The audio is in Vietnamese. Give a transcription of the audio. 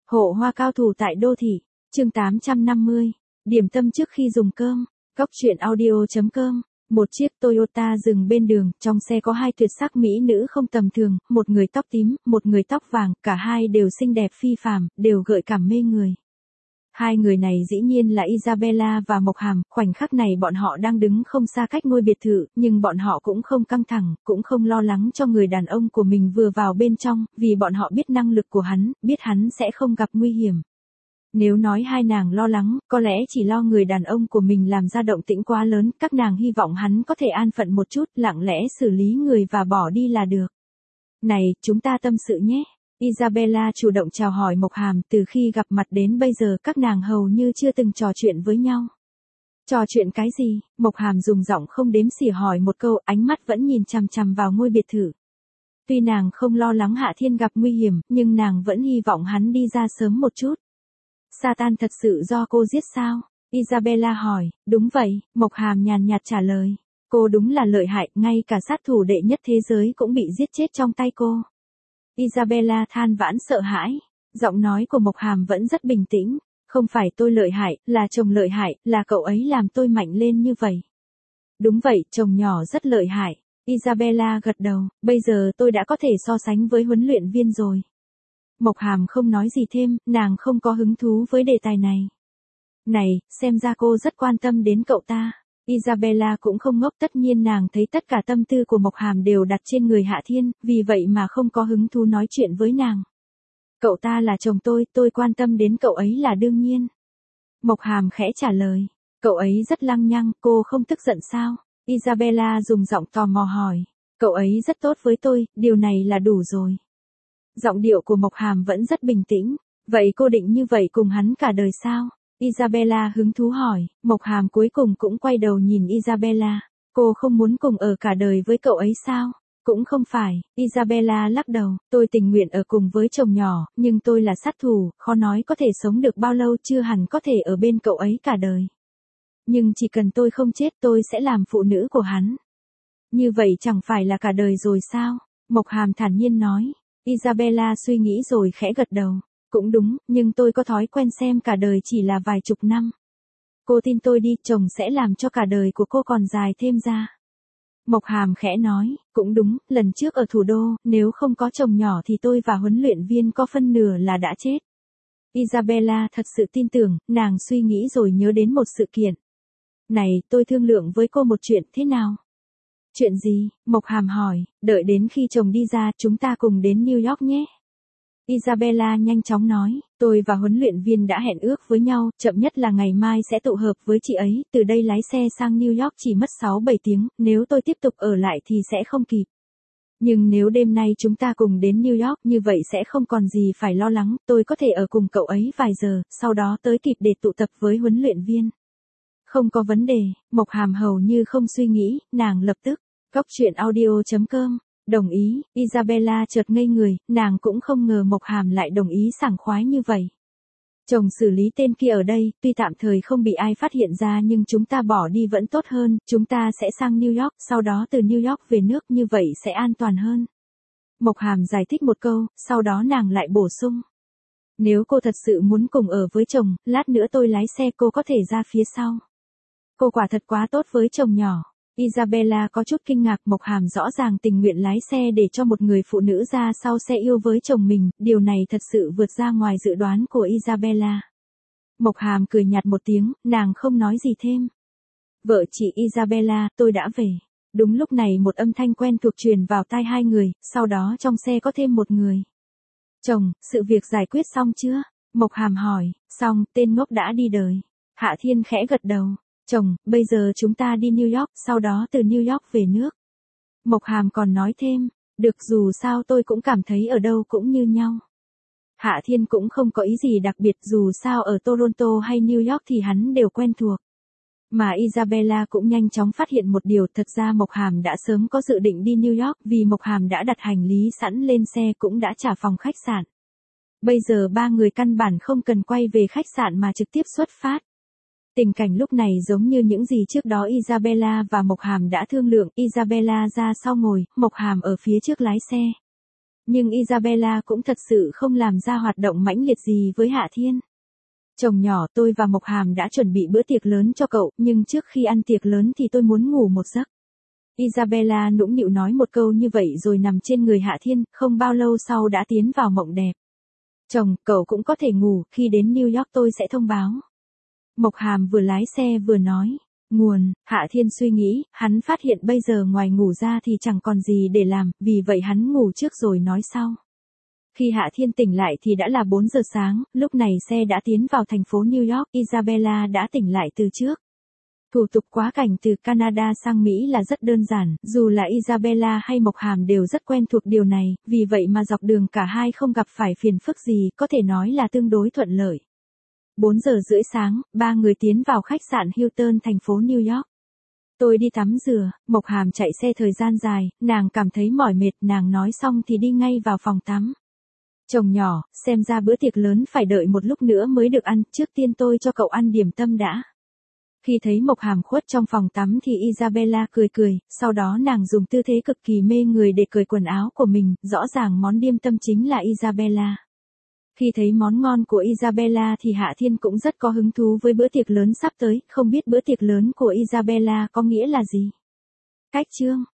Hộ hoa cao thủ tại đô thị, chương 850, điểm tâm trước khi dùng cơm, Góc truyện audio.com. Một chiếc Toyota dừng bên đường, trong xe có hai tuyệt sắc mỹ nữ không tầm thường, một người tóc tím, một người tóc vàng, cả hai đều xinh đẹp phi phàm, đều gợi cảm mê người. Hai người này dĩ nhiên là Isabella và Mộc Hàm, khoảnh khắc này bọn họ đang đứng không xa cách ngôi biệt thự, nhưng bọn họ cũng không căng thẳng, cũng không lo lắng cho người đàn ông của mình vừa vào bên trong, vì bọn họ biết năng lực của hắn, biết hắn sẽ không gặp nguy hiểm. Nếu nói hai nàng lo lắng, có lẽ chỉ lo người đàn ông của mình làm ra động tĩnh quá lớn, các nàng hy vọng hắn có thể an phận một chút, lặng lẽ xử lý người và bỏ đi là được. Này, chúng ta tâm sự nhé. Isabella chủ động chào hỏi Mộc Hàm, từ khi gặp mặt đến bây giờ các nàng hầu như chưa từng trò chuyện với nhau. Trò chuyện cái gì? Mộc Hàm dùng giọng không đếm xỉa hỏi một câu, ánh mắt vẫn nhìn chằm chằm vào ngôi biệt thự. Tuy nàng không lo lắng Hạ Thiên gặp nguy hiểm, nhưng nàng vẫn hy vọng hắn đi ra sớm một chút. Satan thật sự do cô giết sao? Isabella hỏi. Đúng vậy, Mộc Hàm nhàn nhạt trả lời. Cô đúng là lợi hại, ngay cả sát thủ đệ nhất thế giới cũng bị giết chết trong tay cô. Isabella than vãn sợ hãi. Giọng nói của Mộc Hàm vẫn rất bình tĩnh. Không phải tôi lợi hại, là chồng lợi hại, là cậu ấy làm tôi mạnh lên như vậy. Đúng vậy, chồng nhỏ rất lợi hại. Isabella gật đầu, bây giờ tôi đã có thể so sánh với huấn luyện viên rồi. Mộc Hàm không nói gì thêm, nàng không có hứng thú với đề tài này. Này, xem ra cô rất quan tâm đến cậu ta. Isabella cũng không ngốc, tất nhiên nàng thấy tất cả tâm tư của Mộc Hàm đều đặt trên người Hạ Thiên, vì vậy mà không có hứng thú nói chuyện với nàng. Cậu ta là chồng tôi quan tâm đến cậu ấy là đương nhiên. Mộc Hàm khẽ trả lời. Cậu ấy rất lăng nhăng, cô không tức giận sao? Isabella dùng giọng tò mò hỏi. Cậu ấy rất tốt với tôi, điều này là đủ rồi. Giọng điệu của Mộc Hàm vẫn rất bình tĩnh. Vậy cô định như vậy cùng hắn cả đời sao? Isabella hứng thú hỏi. Mộc Hàm cuối cùng cũng quay đầu nhìn Isabella. Cô không muốn cùng ở cả đời với cậu ấy sao? Cũng không phải. Isabella lắc đầu. Tôi tình nguyện ở cùng với chồng nhỏ, nhưng tôi là sát thủ, khó nói có thể sống được bao lâu, chưa hẳn có thể ở bên cậu ấy cả đời. Nhưng chỉ cần tôi không chết tôi sẽ làm phụ nữ của hắn. Như vậy chẳng phải là cả đời rồi sao? Mộc Hàm thản nhiên nói. Isabella suy nghĩ rồi khẽ gật đầu. Cũng đúng, nhưng tôi có thói quen xem cả đời chỉ là vài chục năm. Cô tin tôi đi, chồng sẽ làm cho cả đời của cô còn dài thêm ra. Mộc Hàm khẽ nói, cũng đúng, lần trước ở thủ đô, nếu không có chồng nhỏ thì tôi và huấn luyện viên có phân nửa là đã chết. Isabella thật sự tin tưởng, nàng suy nghĩ rồi nhớ đến một sự kiện. Này, tôi thương lượng với cô một chuyện, thế nào? Chuyện gì? Mộc Hàm hỏi, đợi đến khi chồng đi ra chúng ta cùng đến New York nhé. Isabella nhanh chóng nói, tôi và huấn luyện viên đã hẹn ước với nhau, chậm nhất là ngày mai sẽ tụ hợp với chị ấy, từ đây lái xe sang New York chỉ mất 6-7 tiếng, nếu tôi tiếp tục ở lại thì sẽ không kịp. Nhưng nếu đêm nay chúng ta cùng đến New York như vậy sẽ không còn gì phải lo lắng, tôi có thể ở cùng cậu ấy vài giờ, sau đó tới kịp để tụ tập với huấn luyện viên. Không có vấn đề. Mộc Hàm hầu như không suy nghĩ, nàng lập tức. Góc truyện audio.com. Đồng ý. Isabella chợt ngây người, nàng cũng không ngờ Mộc Hàm lại đồng ý sảng khoái như vậy. Chồng xử lý tên kia ở đây, tuy tạm thời không bị ai phát hiện ra nhưng chúng ta bỏ đi vẫn tốt hơn, chúng ta sẽ sang New York, sau đó từ New York về nước, như vậy sẽ an toàn hơn. Mộc Hàm giải thích một câu, sau đó nàng lại bổ sung. Nếu cô thật sự muốn cùng ở với chồng, lát nữa tôi lái xe, cô có thể ra phía sau. Cô quả thật quá tốt với chồng nhỏ. Isabella có chút kinh ngạc, Mộc Hàm rõ ràng tình nguyện lái xe để cho một người phụ nữ ra sau xe yêu với chồng mình, điều này thật sự vượt ra ngoài dự đoán của Isabella. Mộc Hàm cười nhạt một tiếng, nàng không nói gì thêm. Vợ chị Isabella, tôi đã về. Đúng lúc này một âm thanh quen thuộc truyền vào tai hai người, sau đó trong xe có thêm một người. Chồng, sự việc giải quyết xong chưa? Mộc Hàm hỏi. Xong, tên ngốc đã đi đời. Hạ Thiên khẽ gật đầu. Chồng, bây giờ chúng ta đi New York, sau đó từ New York về nước. Mộc Hàm còn nói thêm, được, dù sao tôi cũng cảm thấy ở đâu cũng như nhau. Hạ Thiên cũng không có ý gì đặc biệt, dù sao ở Toronto hay New York thì hắn đều quen thuộc. Mà Isabella cũng nhanh chóng phát hiện một điều, thật ra Mộc Hàm đã sớm có dự định đi New York, vì Mộc Hàm đã đặt hành lý sẵn lên xe, cũng đã trả phòng khách sạn. Bây giờ ba người căn bản không cần quay về khách sạn mà trực tiếp xuất phát. Tình cảnh lúc này giống như những gì trước đó Isabella và Mộc Hàm đã thương lượng. Isabella ra sau ngồi, Mộc Hàm ở phía trước lái xe. Nhưng Isabella cũng thật sự không làm ra hoạt động mãnh liệt gì với Hạ Thiên. Chồng nhỏ, tôi và Mộc Hàm đã chuẩn bị bữa tiệc lớn cho cậu, nhưng trước khi ăn tiệc lớn thì tôi muốn ngủ một giấc. Isabella nũng nịu nói một câu như vậy rồi nằm trên người Hạ Thiên, không bao lâu sau đã tiến vào mộng đẹp. Chồng, cậu cũng có thể ngủ, khi đến New York tôi sẽ thông báo. Mộc Hàm vừa lái xe vừa nói. Nguồn, Hạ Thiên suy nghĩ, hắn phát hiện bây giờ ngoài ngủ ra thì chẳng còn gì để làm, vì vậy hắn ngủ trước rồi nói sau. Khi Hạ Thiên tỉnh lại thì đã là 4 giờ sáng, lúc này xe đã tiến vào thành phố New York, Isabella đã tỉnh lại từ trước. Thủ tục quá cảnh từ Canada sang Mỹ là rất đơn giản, dù là Isabella hay Mộc Hàm đều rất quen thuộc điều này, vì vậy mà dọc đường cả hai không gặp phải phiền phức gì, có thể nói là tương đối thuận lợi. 4 giờ rưỡi sáng, ba người tiến vào khách sạn Hilton thành phố New York. Tôi đi tắm rửa, Mộc Hàm chạy xe thời gian dài, nàng cảm thấy mỏi mệt, nàng nói xong thì đi ngay vào phòng tắm. Chồng nhỏ, xem ra bữa tiệc lớn phải đợi một lúc nữa mới được ăn, trước tiên tôi cho cậu ăn điểm tâm đã. Khi thấy Mộc Hàm khuất trong phòng tắm thì Isabella cười cười, sau đó nàng dùng tư thế cực kỳ mê người để cởi quần áo của mình, rõ ràng món điểm tâm chính là Isabella. Khi thấy món ngon của Isabella thì Hạ Thiên cũng rất có hứng thú với bữa tiệc lớn sắp tới, không biết bữa tiệc lớn của Isabella có nghĩa là gì. Cách chương